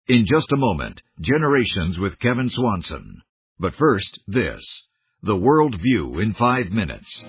In just a moment, Generations with Kevin Swanson. But first, this. The World View in 5 minutes.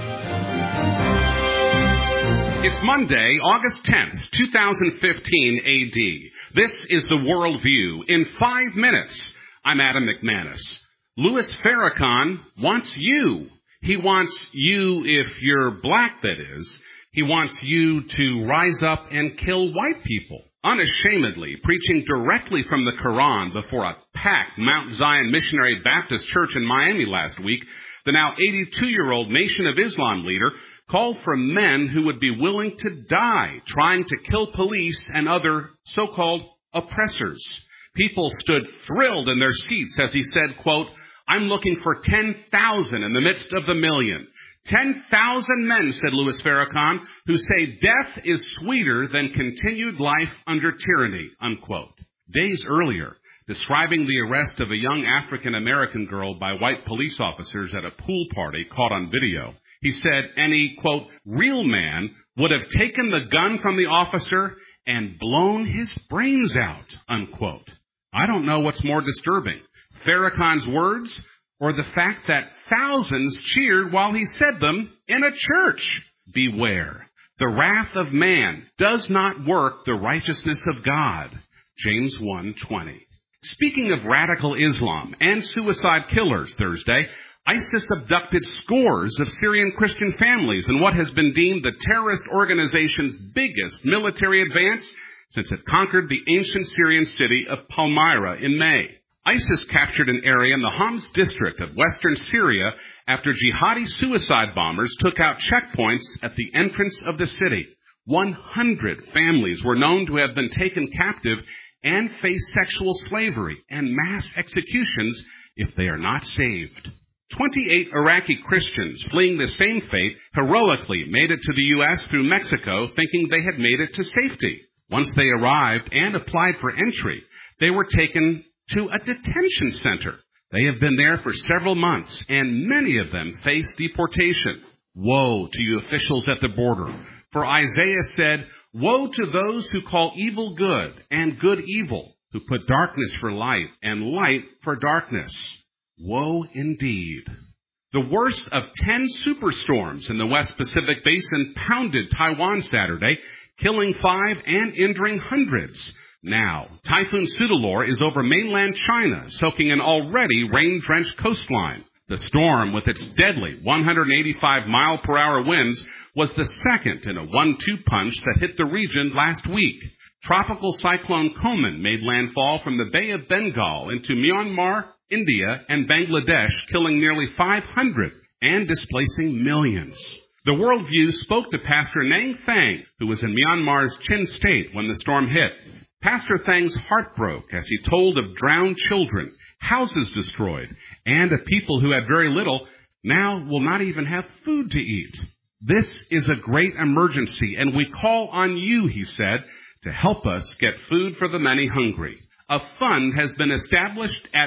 It's Monday, August 10th, 2015 A.D. This is The World View in 5 minutes. I'm Adam McManus. Louis Farrakhan wants you. He wants you, if you're black, that is. He wants you to rise up and kill white people, unashamedly, preaching directly from the Quran before a packed Mount Zion Missionary Baptist Church in Miami last week. The now 82-year-old Nation of Islam leader called for men who would be willing to die trying to kill police and other so-called oppressors. People stood thrilled in their seats as he said, quote, "I'm looking for 10,000 in the midst of the million. 10,000 men," said Louis Farrakhan, "who say death is sweeter than continued life under tyranny," unquote. Days earlier, describing the arrest of a young African-American girl by white police officers at a pool party caught on video, he said any, quote, "real man would have taken the gun from the officer and blown his brains out," unquote. I don't know what's more disturbing, Farrakhan's words or the fact that thousands cheered while he said them in a church. Beware. The wrath of man does not work the righteousness of God. James 1:20. Speaking of radical Islam and suicide killers, Thursday, ISIS abducted scores of Syrian Christian families in what has been deemed the terrorist organization's biggest military advance since it conquered the ancient Syrian city of Palmyra in May. ISIS captured an area in the Homs district of western Syria after jihadi suicide bombers took out checkpoints at the entrance of the city. 100 families were known to have been taken captive and face sexual slavery and mass executions if they are not saved. 28 Iraqi Christians fleeing the same fate heroically made it to the U.S. through Mexico thinking they had made it to safety. Once they arrived and applied for entry, they were taken to a detention center. They have been there for several months, and many of them face deportation. Woe to you officials at the border. For Isaiah said, "Woe to those who call evil good and good evil, who put darkness for light and light for darkness." Woe indeed. The worst of 10 superstorms in the West Pacific Basin pounded Taiwan Saturday, killing 5 and injuring hundreds. Now, Typhoon Soudelor is over mainland China, soaking an already rain-drenched coastline. The storm, with its deadly 185-mile-per-hour winds, was the second in a 1-2 punch that hit the region last week. Tropical cyclone Koman made landfall from the Bay of Bengal into Myanmar, India, and Bangladesh, killing nearly 500 and displacing millions. The World View spoke to Pastor Nang Thang, who was in Myanmar's Chin State when the storm hit. Pastor Thang's heart broke as he told of drowned children, houses destroyed, and a people who had very little now will not even have food to eat. This is a great emergency, and we call on you, he said, to help us get food for the many hungry. A fund has been established at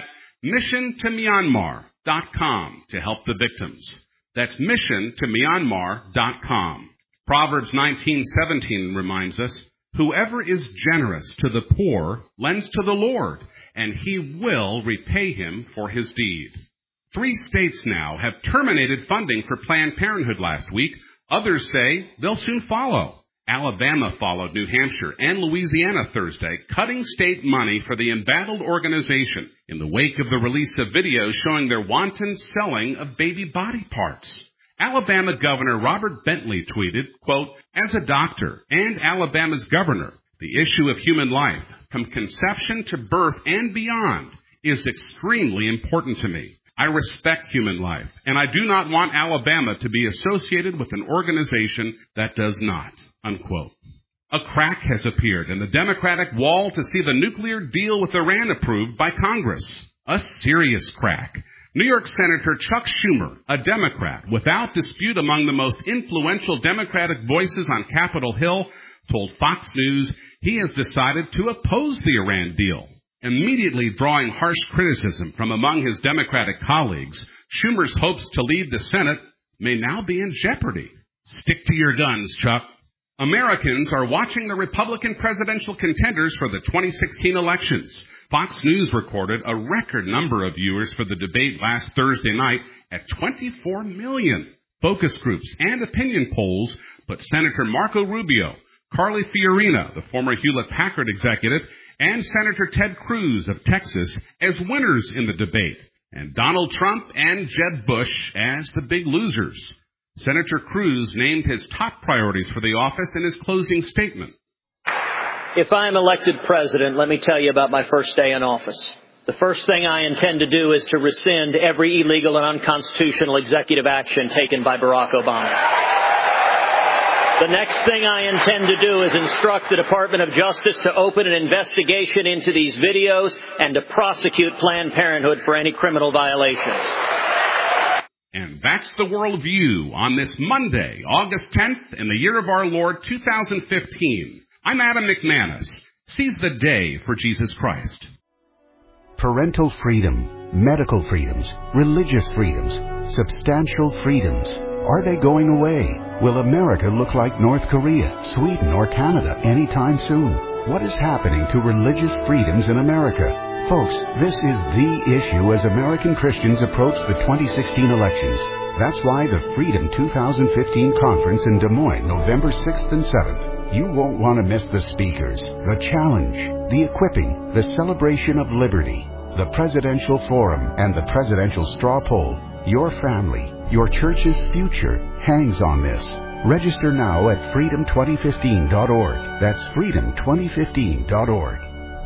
missiontomyanmar.com to help the victims. That's missiontomyanmar.com. Proverbs 19:17 reminds us, "Whoever is generous to the poor lends to the Lord, and he will repay him for his deed." 3 states now have terminated funding for Planned Parenthood last week. Others say they'll soon follow. Alabama followed New Hampshire and Louisiana Thursday, cutting state money for the embattled organization in the wake of the release of videos showing their wanton selling of baby body parts. Alabama Governor Robert Bentley tweeted, quote, "As a doctor and Alabama's governor, the issue of human life, from conception to birth and beyond, is extremely important to me. I respect human life, and I do not want Alabama to be associated with an organization that does not," unquote. A crack has appeared in the Democratic wall to see the nuclear deal with Iran approved by Congress. A serious crack. New York Senator Chuck Schumer, a Democrat, without dispute among the most influential Democratic voices on Capitol Hill, told Fox News he has decided to oppose the Iran deal. Immediately drawing harsh criticism from among his Democratic colleagues, Schumer's hopes to lead the Senate may now be in jeopardy. Stick to your guns, Chuck. Americans are watching the Republican presidential contenders for the 2016 elections. Fox News recorded a record number of viewers for the debate last Thursday night at 24 million. Focus groups and opinion polls put Senator Marco Rubio, Carly Fiorina, the former Hewlett-Packard executive, and Senator Ted Cruz of Texas as winners in the debate, and Donald Trump and Jeb Bush as the big losers. Senator Cruz named his top priorities for the office in his closing statement. If I am elected president, let me tell you about my first day in office. The first thing I intend to do is to rescind every illegal and unconstitutional executive action taken by Barack Obama. The next thing I intend to do is instruct the Department of Justice to open an investigation into these videos and to prosecute Planned Parenthood for any criminal violations. And that's the worldview on this Monday, August 10th, in the year of our Lord 2015. I'm Adam McManus. Seize the day for Jesus Christ. Parental freedom, medical freedoms, religious freedoms, substantial freedoms. Are they going away? Will America look like North Korea, Sweden, or Canada anytime soon? What is happening to religious freedoms in America? Folks, this is the issue as American Christians approach the 2016 elections. That's why the Freedom 2015 conference in Des Moines, November 6th and 7th. You won't want to miss the speakers, the challenge, the equipping, the celebration of liberty, the presidential forum, and the presidential straw poll. Your family, your church's future hangs on this. Register now at freedom2015.org. That's freedom2015.org.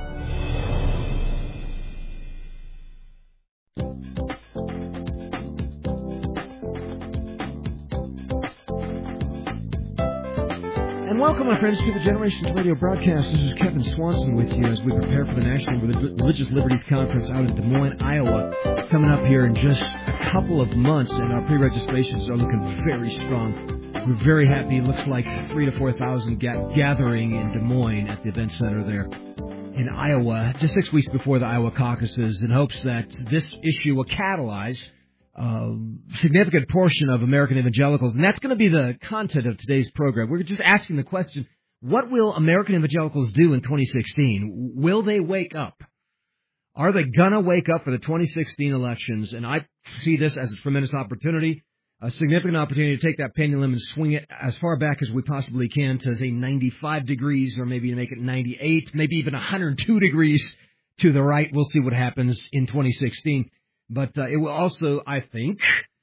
Welcome, my friends, to the Generations Radio broadcast. This is Kevin Swanson with you as we prepare for the National Religious Liberties Conference out in Des Moines, Iowa, coming up here in just a couple of months, and our pre-registrations are looking very strong. We're very happy. It looks like 3,000 to 4,000 gathering in Des Moines at the event center there in Iowa, just 6 weeks before the Iowa caucuses, in hopes that this issue will catalyze significant portion of American evangelicals, and that's going to be the content of today's program. We're just asking the question, what will American evangelicals do in 2016? Will they wake up? Are they going to wake up for the 2016 elections? And I see this as a tremendous opportunity, a significant opportunity to take that pendulum and swing it as far back as we possibly can to, say, 95 degrees, or maybe make it 98, maybe even 102 degrees to the right. We'll see what happens in 2016. But it will also, I think,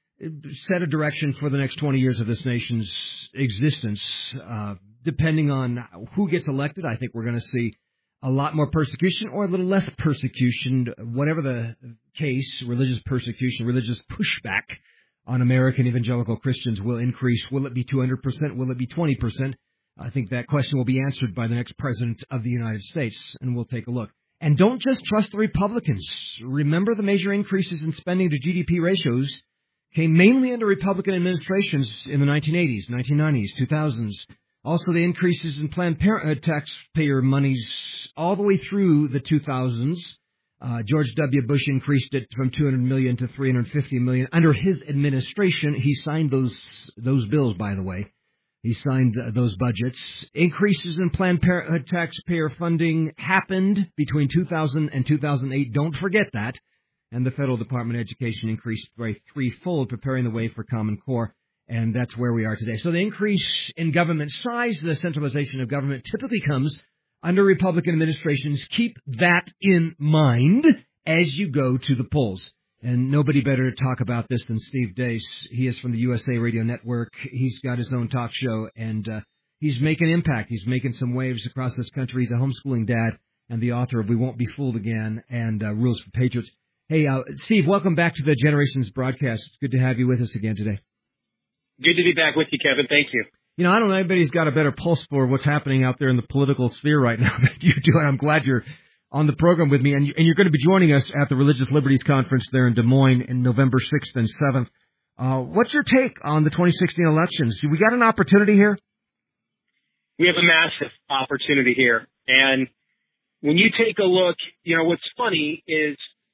set a direction for the next 20 years of this nation's existence. Depending on who gets elected, I think we're going to see a lot more persecution or a little less persecution. Whatever the case, religious persecution, religious pushback on American evangelical Christians will increase. Will it be 200%? Will it be 20%? I think that question will be answered by the next president of the United States, and we'll take a look. And don't just trust the Republicans. Remember, the major increases in spending to GDP ratios came mainly under Republican administrations in the 1980s, 1990s, 2000s. Also, the increases in Planned Parenthood taxpayer monies all the way through the 2000s. George W. Bush increased it from $200 million to $350 million. Under his administration, he signed those bills, by the way. He signed those budgets. Increases in Planned Parenthood taxpayer funding happened between 2000 and 2008. Don't forget that. And the Federal Department of Education increased by threefold, preparing the way for Common Core. And that's where we are today. So the increase in government size, the centralization of government, typically comes under Republican administrations. Keep that in mind as you go to the polls. And nobody better to talk about this than Steve Deace. He is from the USA Radio Network. He's got his own talk show, and he's making impact. He's making some waves across this country. He's a homeschooling dad and the author of We Won't Be Fooled Again and Rules for Patriots. Hey, Steve, welcome back to the Generations broadcast. It's good to have you with us again today. Good to be back with you, Kevin. Thank you. You know, I don't know, anybody's got a better pulse for what's happening out there in the political sphere right now than you do, and I'm glad you're on the program with me, and you're going to be joining us at the Religious Liberties Conference there in Des Moines in November 6th and 7th. What's your take on the 2016 elections? We got an opportunity here? We have a massive opportunity here. And when you take a look, you know, what's funny is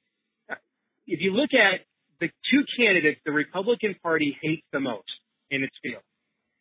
if you look at the two candidates the Republican Party hates the most in its field,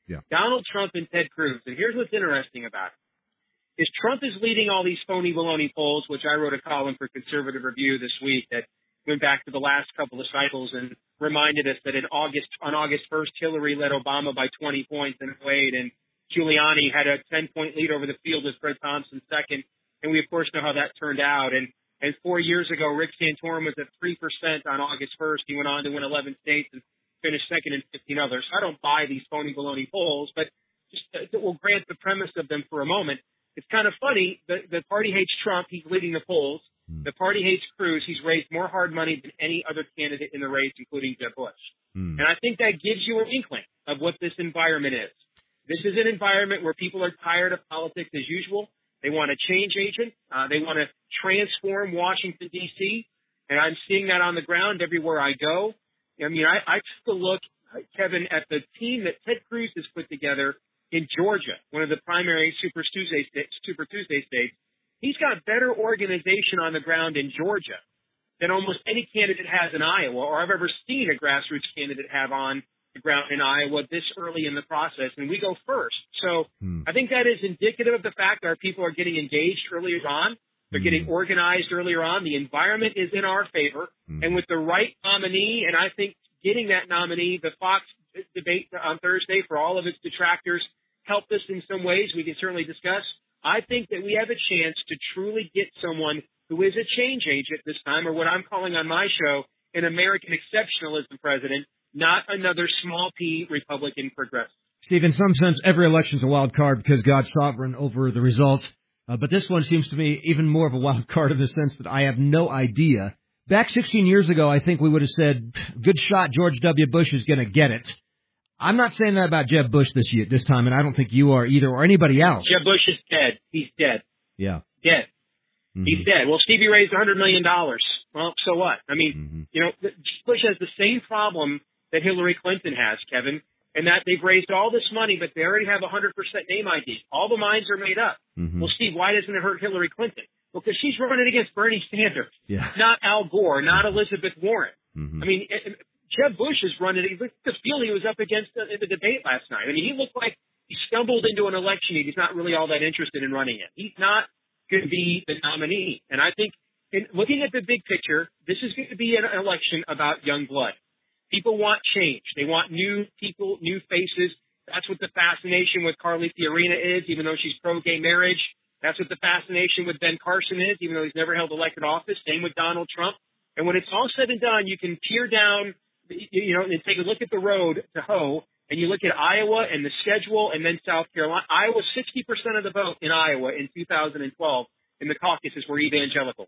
Yeah. Donald Trump and Ted Cruz. And here's what's interesting about it. Is Trump is leading all these phony baloney polls, which I wrote a column for Conservative Review this week that went back to the last couple of cycles and reminded us that on August 1st, Hillary led Obama by 20 points in 2008, and Giuliani had a 10-point lead over the field with Fred Thompson second. And we, of course, know how that turned out. And 4 years ago, Rick Santorum was at 3% on August 1st. He went on to win 11 states and finished second in 15 others. I don't buy these phony baloney polls, but just we'll grant the premise of them for a moment. It's kind of funny. The party hates Trump. He's leading the polls. The party hates Cruz. He's raised more hard money than any other candidate in the race, including Jeb Bush. And I think that gives you an inkling of what this environment is. This is an environment where people are tired of politics as usual. They want a change agent. They want to transform Washington, D.C., and I'm seeing that on the ground everywhere I go. I mean, I took a look, Kevin, at the team that Ted Cruz has put together in Georgia, one of the primary Super Tuesday states. He's got better organization on the ground in Georgia than almost any candidate has in Iowa, or I've ever seen a grassroots candidate have on the ground in Iowa this early in the process, and we go first. So I think that is indicative of the fact that our people are getting engaged earlier on. They're getting organized earlier on. The environment is in our favor. And with the right nominee, and I think getting that nominee, the Fox debate on Thursday, for all of its detractors, helped us in some ways. We can certainly discuss. I think that we have a chance to truly get someone who is a change agent this time, or what I'm calling on my show, an American exceptionalism president, not another small p Republican progressive. Steve, in some sense, every election's a wild card because God's sovereign over the results. But this one seems to me even more of a wild card in the sense that I have no idea. Back 16 years ago, I think we would have said, good shot, George W. Bush is going to get it. I'm not saying that about Jeb Bush this time, and I don't think you are either, or anybody else. Jeb Bush is dead. He's dead. Yeah. Dead. He's dead. Well, Stevie raised $100 million. Well, so what? I mean, Bush has the same problem that Hillary Clinton has, Kevin, and that they've raised all this money, but they already have 100% name ID. All the minds are made up. Well, Steve, why doesn't it hurt Hillary Clinton? Well, because she's running against Bernie Sanders, not Al Gore, not Elizabeth Warren. I mean, Jeb Bush is running. Look at the field he was up against in the debate last night. I mean, he looked like he stumbled into an election he's not really all that interested in running it. He's not going to be the nominee. And I think, in looking at the big picture, this is going to be an election about young blood. People want change. They want new people, new faces. That's what the fascination with Carly Fiorina is, even though she's pro-gay marriage. That's what the fascination with Ben Carson is, even though he's never held elected office. Same with Donald Trump. And when it's all said and done, you can peer down, and take a look at the road to hoe, and you look at Iowa and the schedule, and then South Carolina. Iowa, 60% of the vote in Iowa in 2012 in the caucuses were evangelicals.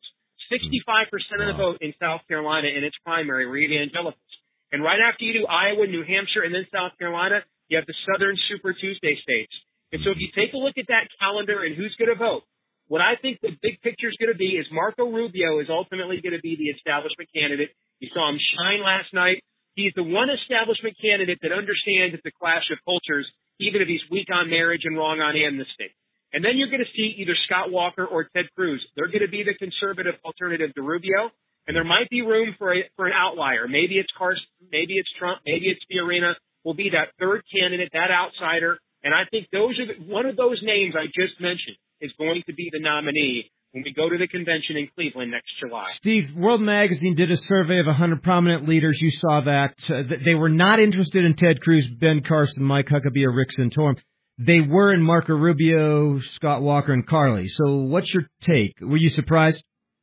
65% of the vote in South Carolina in its primary were evangelicals. And right after you do Iowa, New Hampshire, and then South Carolina, you have the Southern Super Tuesday states. And so if you take a look at that calendar and who's going to vote, what I think the big picture is going to be is Marco Rubio is ultimately going to be the establishment candidate. You saw him shine last night. He's the one establishment candidate that understands it's a clash of cultures, even if he's weak on marriage and wrong on amnesty. And then you're going to see either Scott Walker or Ted Cruz. They're going to be the conservative alternative to Rubio. And there might be room for an outlier. Maybe it's Carson, maybe it's Trump, maybe it's Fiorina. Will be that third candidate, that outsider. And I think one of those names I just mentioned is going to be the nominee when we go to the convention in Cleveland next July. Steve, World Magazine did a survey of 100 prominent leaders. You saw that. They were not interested in Ted Cruz, Ben Carson, Mike Huckabee, or Rick Santorum. They were in Marco Rubio, Scott Walker, and Carly. So what's your take? Were you surprised?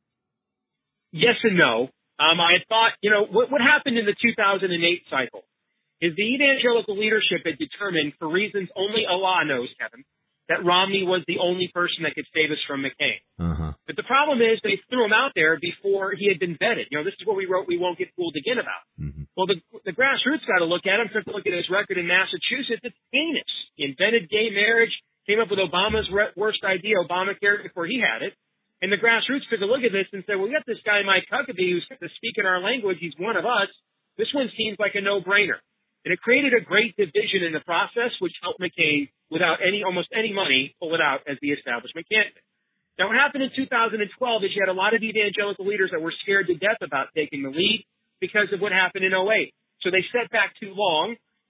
Yes and no. I had thought, what happened in the 2008 cycle is the evangelical leadership had determined, for reasons only Allah knows, Kevin, that Romney was the only person that could save us from McCain. But the problem is they threw him out there before he had been vetted. This is what we wrote, we won't get fooled again about. Well, the grassroots got to look at him, took a look at his record in Massachusetts. It's heinous. He invented gay marriage, came up with Obama's worst idea, Obamacare, before he had it. And the grassroots took a look at this and said, well, we got this guy, Mike Huckabee, who's going to speak in our language. He's one of us. This one seems like a no-brainer. And it created a great division in the process, which helped McCain, without almost any money, pull it out as the establishment candidate. Now, what happened in 2012 is you had a lot of evangelical leaders that were scared to death about taking the lead because of what happened in 2008. So they set back too long,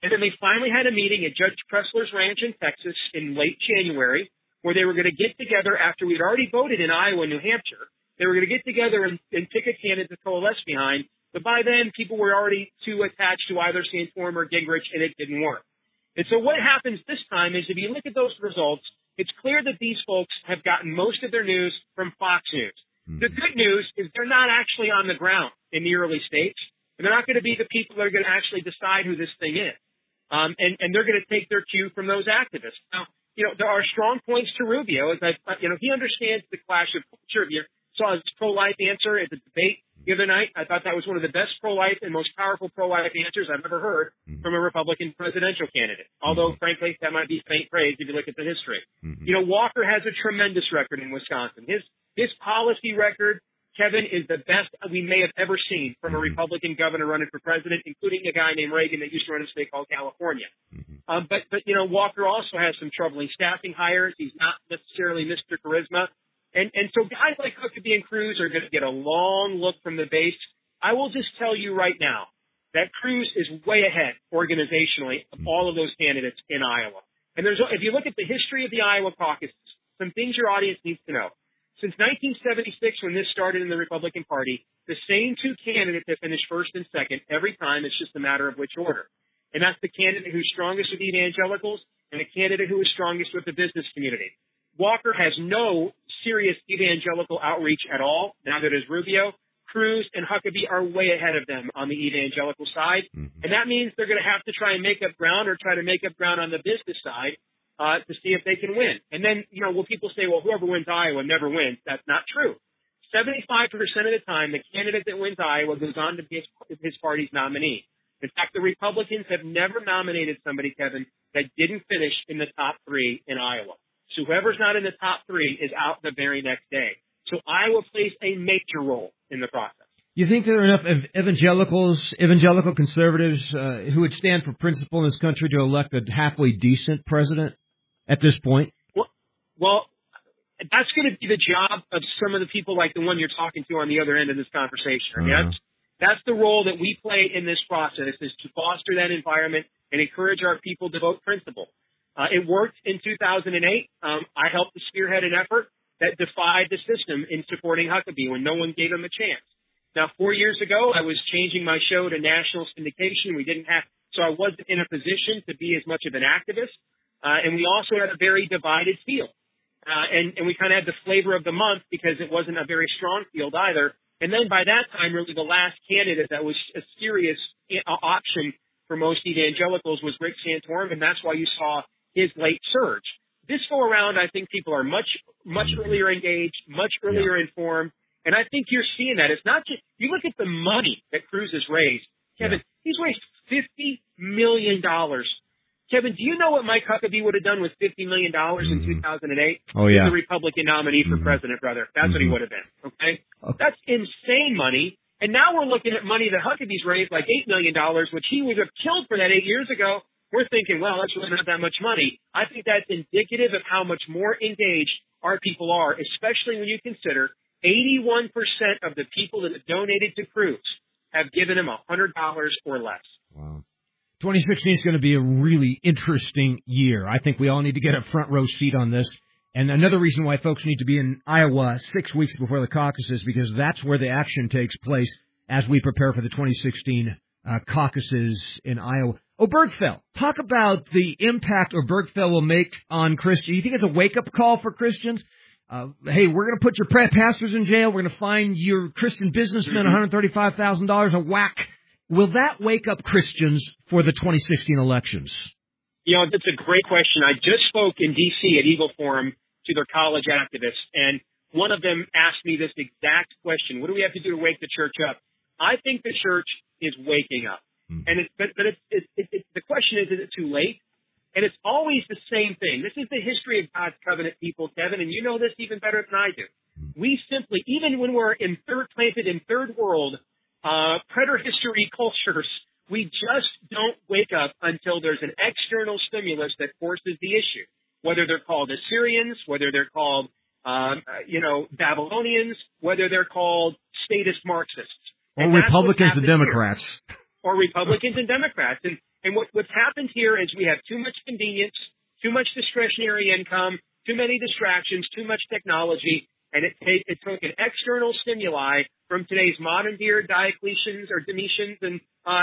And then they finally had a meeting at Judge Pressler's ranch in Texas in late January where they were going to get together after we'd already voted in Iowa and New Hampshire. They were going to get together and pick a candidate to coalesce behind. But by then, people were already too attached to either Santorum or Gingrich, and it didn't work. And so what happens this time is if you look at those results, it's clear that these folks have gotten most of their news from Fox News. The good news is they're not actually on the ground in the early states, and they're not going to be the people that are going to actually decide who this thing is. And they're going to take their cue from those activists. Now, there are strong points to Rubio. He understands the clash of culture. If you saw his pro-life answer at the debate the other night, I thought that was one of the best pro-life and most powerful pro-life answers I've ever heard from a Republican presidential candidate. Although, frankly, that might be faint praise if you look at the history. Walker has a tremendous record in Wisconsin. His policy record, Kevin, is the best we may have ever seen from a Republican governor running for president, including a guy named Reagan that used to run a state called California. But Walker also has some troubling staffing hires. He's not necessarily Mr. Charisma. And so guys like Huckabee and Cruz are going to get a long look from the base. I will just tell you right now that Cruz is way ahead organizationally of all of those candidates in Iowa. And if you look at the history of the Iowa caucus, some things your audience needs to know. Since 1976, when this started in the Republican Party, the same two candidates have finished first and second every time. It's just a matter of which order. And that's the candidate who's strongest with evangelicals and the candidate who is strongest with the business community. Walker has no serious evangelical outreach at all, neither does Rubio. Cruz and Huckabee are way ahead of them on the evangelical side. And that means they're going to have to try and make up ground or try to make up ground on the business side to see if they can win. And then, will people say, well, whoever wins Iowa never wins? That's not true. 75% of the time, the candidate that wins Iowa goes on to be his party's nominee. In fact, the Republicans have never nominated somebody, Kevin, that didn't finish in the top three in Iowa. So whoever's not in the top three is out the very next day. So Iowa plays a major role in the process. You think there are enough evangelical conservatives who would stand for principle in this country to elect a halfway decent president at this point? Well, that's going to be the job of some of the people like the one you're talking to on the other end of this conversation. I mean, that's the role that we play in this process, is to foster that environment and encourage our people to vote principle. It worked in 2008. I helped to spearhead an effort that defied the system in supporting Huckabee when no one gave him a chance. Now, 4 years ago, I was changing my show to national syndication. So I wasn't in a position to be as much of an activist. And we also had a very divided field. And we kind of had the flavor of the month because it wasn't a very strong field either. And then by that time, really the last candidate that was a serious option for most evangelicals was Rick Santorum, and that's why you saw his late surge. This go around, I think people are much earlier engaged, much earlier informed, and I think you're seeing that. It's not just, you look at the money that Cruz has raised. Kevin, he's raised $50 million. Kevin, do you know what Mike Huckabee would have done with $50 million in 2008? Oh, yeah. He's the Republican nominee for president, brother. That's what he would have been, okay? That's insane money. And now we're looking at money that Huckabee's raised, like $8 million, which he would have killed for that 8 years ago. We're thinking, well, that's really not that much money. I think that's indicative of how much more engaged our people are, especially when you consider 81% of the people that have donated to Cruz have given him $100 or less. Wow. 2016 is going to be a really interesting year. I think we all need to get a front row seat on this. And another reason why folks need to be in Iowa 6 weeks before the caucuses, because that's where the action takes place as we prepare for the 2016 caucuses in Iowa. Obergefell, talk about the impact Obergefell will make on Christians. You think it's a wake-up call for Christians? Hey, we're going to put your pastors in jail. We're going to fine your Christian businessmen $135,000 a whack. Will that wake up Christians for the 2016 elections? That's a great question. I just spoke in D.C. at Eagle Forum to their college activists, and one of them asked me this exact question. What do we have to do to wake the church up? I think the church is waking up. And the question is it too late? And it's always the same thing. This is the history of God's covenant people, Kevin, and you know this even better than I do. We simply, even when we're planted in third world, preterhistory cultures, we just don't wake up until there's an external stimulus that forces the issue. Whether they're called Assyrians, whether they're called, Babylonians, whether they're called statist Marxists. Or Republicans and Democrats. or Republicans and Democrats. And what's happened here is we have too much convenience, too much discretionary income, too many distractions, too much technology, and it took an external stimuli from today's modern day Diocletians or Domitians and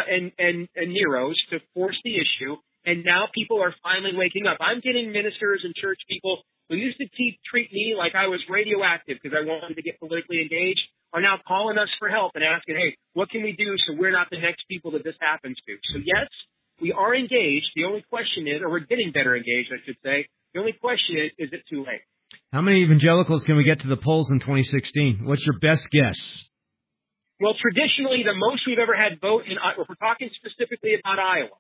Neros to force the issue. And now people are finally waking up. I'm getting ministers and church people who used to treat me like I was radioactive because I wanted to get politically engaged are now calling us for help and asking, hey, what can we do so we're not the next people that this happens to? So yes, we are engaged. The only question is, or we're getting better engaged, I should say. The only question is it too late? How many evangelicals can we get to the polls in 2016? What's your best guess? Well, traditionally, the most we've ever had vote in, if we're talking specifically about Iowa,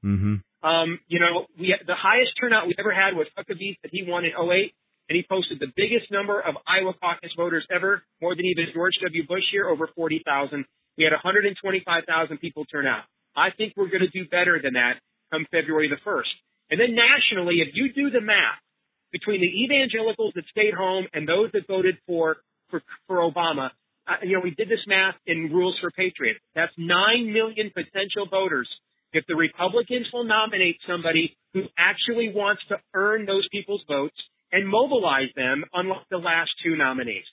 the highest turnout we ever had was Huckabee that he won in 2008, and he posted the biggest number of Iowa caucus voters ever, more than even George W. Bush here, over 40,000. We had 125,000 people turn out. I think we're going to do better than that come February the 1st. And then nationally, if you do the math between the evangelicals that stayed home and those that voted for Obama, we did this math in Rules for Patriots. That's 9 million potential voters. If the Republicans will nominate somebody who actually wants to earn those people's votes and mobilize them, unlike the last two nominees.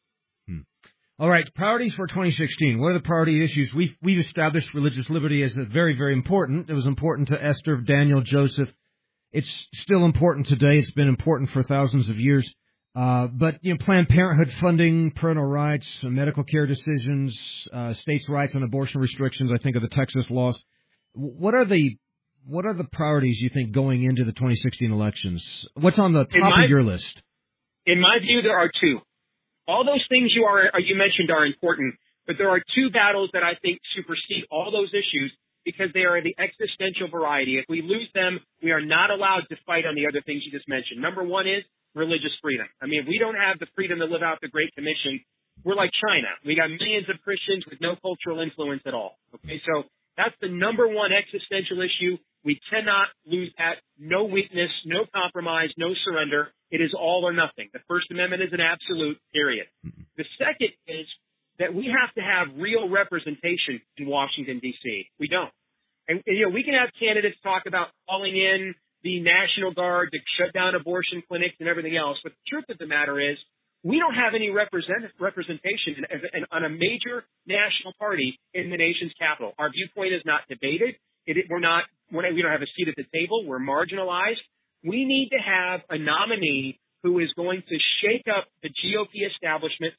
All right, priorities for 2016. What are the priority issues? We've established religious liberty as very, very important. It was important to Esther, Daniel, Joseph. It's still important today. It's been important for thousands of years. But Planned Parenthood funding, parental rights, medical care decisions, states' rights on abortion restrictions, I think of the Texas laws. What are the priorities you think going into the 2016 elections? What's on the top of your list? In my view, there are two. All those things you mentioned are important, but there are two battles that I think supersede all those issues because they are the existential variety. If we lose them, we are not allowed to fight on the other things you just mentioned. Number one is religious freedom. I mean, if we don't have the freedom to live out the Great Commission, we're like China. We got millions of Christians with no cultural influence at all. Okay, so that's the number one existential issue. We cannot lose that. No weakness, no compromise, no surrender. It is all or nothing. The First Amendment is an absolute, period. The second is that we have to have real representation in Washington, D.C. We don't. And we can have candidates talk about calling in the National Guard to shut down abortion clinics and everything else. But the truth of the matter is we don't have any representation on a major national party in the nation's capital. Our viewpoint is not debated. We don't have a seat at the table. We're marginalized. We need to have a nominee who is going to shake up the GOP establishment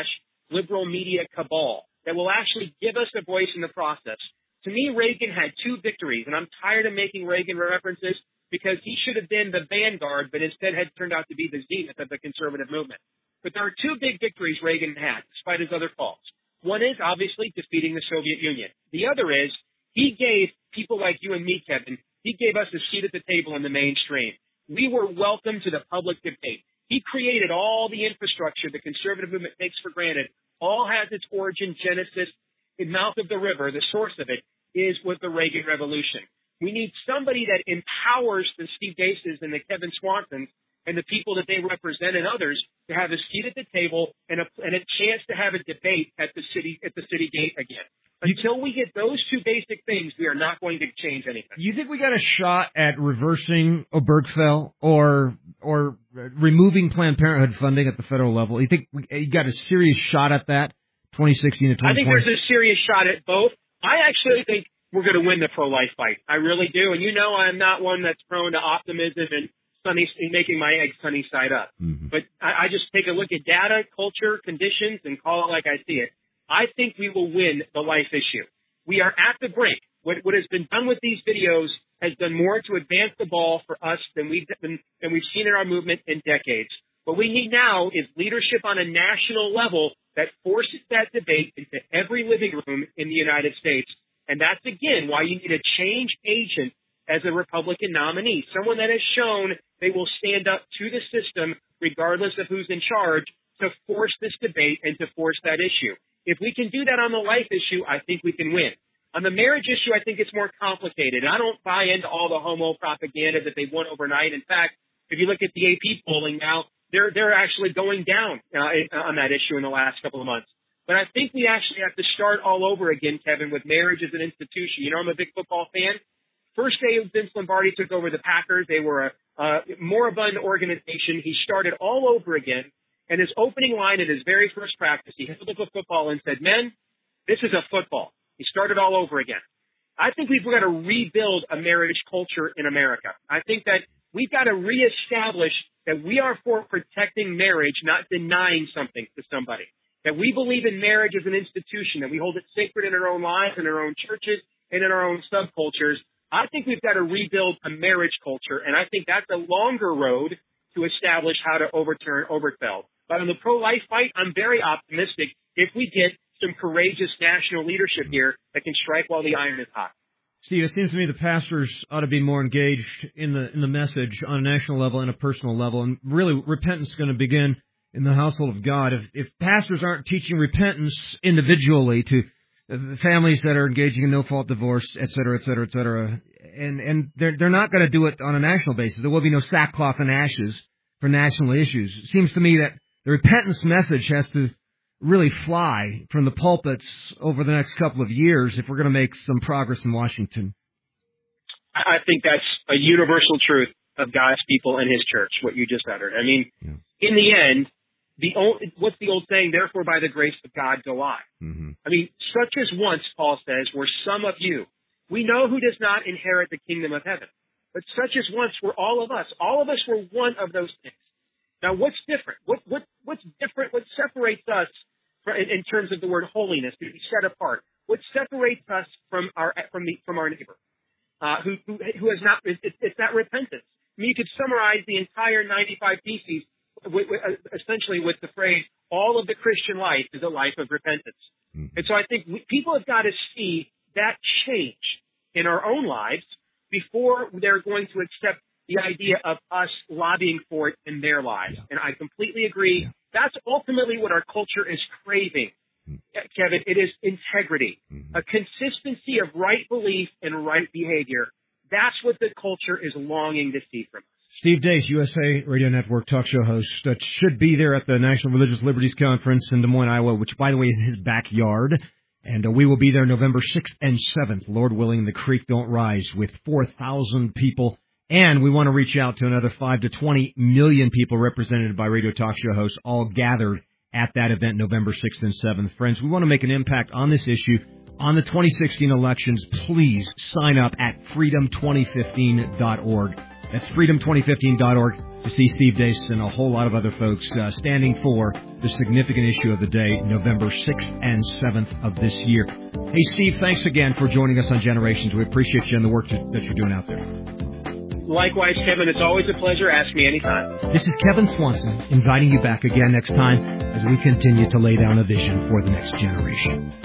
/ liberal media cabal that will actually give us a voice in the process. To me, Reagan had two victories, and I'm tired of making Reagan references because he should have been the vanguard, but instead had turned out to be the zenith of the conservative movement. But there are two big victories Reagan had, despite his other faults. One is obviously defeating the Soviet Union. The other is he gave people like you and me, Kevin, he gave us a seat at the table in the mainstream. We were welcome to the public debate. He created all the infrastructure the conservative movement takes for granted. All has its origin, genesis, in mouth of the river. The source of it is with the Reagan Revolution. We need somebody that empowers the Steve Deaces and the Kevin Swansons and the people that they represent and others to have a seat at the table and a chance to have a debate at the city gate again. Until we get those two basic things, we are not going to change anything. You think we got a shot at reversing Obergefell or removing Planned Parenthood funding at the federal level? You think you got a serious shot at that, 2016 to 2020? I think there's a serious shot at both. I actually think we're going to win the pro-life fight. I really do. And I'm not one that's prone to optimism and making my eggs sunny side up. Mm-hmm. But I just take a look at data, culture, conditions, and call it like I see it. I think we will win the life issue. We are at the brink. What has been done with these videos has done more to advance the ball for us than we've seen in our movement in decades. What we need now is leadership on a national level that forces that debate into every living room in the United States. And that's, again, why you need a change agent as a Republican nominee, someone that has shown they will stand up to the system regardless of who's in charge to force this debate and to force that issue. If we can do that on the life issue, I think we can win. On the marriage issue, I think it's more complicated. I don't buy into all the homo propaganda that they won overnight. In fact, if you look at the AP polling now, they're actually going down on that issue in the last couple of months. But I think we actually have to start all over again, Kevin, with marriage as an institution. You know, I'm a big football fan. First day Vince Lombardi took over the Packers, they were a moribund organization. He started all over again. And his opening line in his very first practice, he held up a football and said, "Men, this is a football." He started all over again. I think we've got to rebuild a marriage culture in America. I think that we've got to reestablish that we are for protecting marriage, not denying something to somebody. That we believe in marriage as an institution, that we hold it sacred in our own lives, in our own churches, and in our own subcultures. I think we've got to rebuild a marriage culture, and I think that's a longer road to establish how to overturn Obergefell. But on the pro-life fight, I'm very optimistic if we get some courageous national leadership here that can strike while the iron is hot. Steve, it seems to me the pastors ought to be more engaged in the message on a national level and a personal level. And really, repentance is going to begin in the household of God. If pastors aren't teaching repentance individually to families that are engaging in no-fault divorce, et cetera, et cetera, et cetera, and they're not going to do it on a national basis. There will be no sackcloth and ashes for national issues. It seems to me that the repentance message has to really fly from the pulpits over the next couple of years if we're going to make some progress in Washington. I think that's a universal truth of God's people and His church, what you just uttered. I mean, in the end, what's the old saying? Therefore, by the grace of God, go I. Mm-hmm. I mean, such as once, Paul says, were some of you. We know who does not inherit the kingdom of heaven. But such as once were all of us. All of us were one of those things. Now, what's different? What's different? What separates us in terms of the word holiness, to be set apart? What separates us from our neighbor, who has not? It's that repentance. I mean, you could summarize the entire 95 Theses essentially with the phrase, "All of the Christian life is a life of repentance." Mm-hmm. And so I think people have got to see that change in our own lives before they're going to accept the idea of us lobbying for it in their lives. Yeah. And I completely agree. Yeah. That's ultimately what our culture is craving, Kevin. It is integrity, a consistency of right belief and right behavior. That's what the culture is longing to see from us. Steve Deace, USA Radio Network talk show host, that should be there at the National Religious Liberties Conference in Des Moines, Iowa, which, by the way, is his backyard. And we will be there November 6th and 7th, Lord willing, the creek don't rise, with 4,000 people. And we want to reach out to another 5 to 20 million people represented by radio talk show hosts, all gathered at that event November 6th and 7th. Friends, we want to make an impact on this issue. On the 2016 elections, please sign up at freedom2015.org. That's freedom2015.org to see Steve Deace and a whole lot of other folks standing for the significant issue of the day, November 6th and 7th of this year. Hey, Steve, thanks again for joining us on Generations. We appreciate you and the work that you're doing out there. Likewise, Kevin, it's always a pleasure. Ask me anytime. This is Kevin Swanson inviting you back again next time as we continue to lay down a vision for the next generation.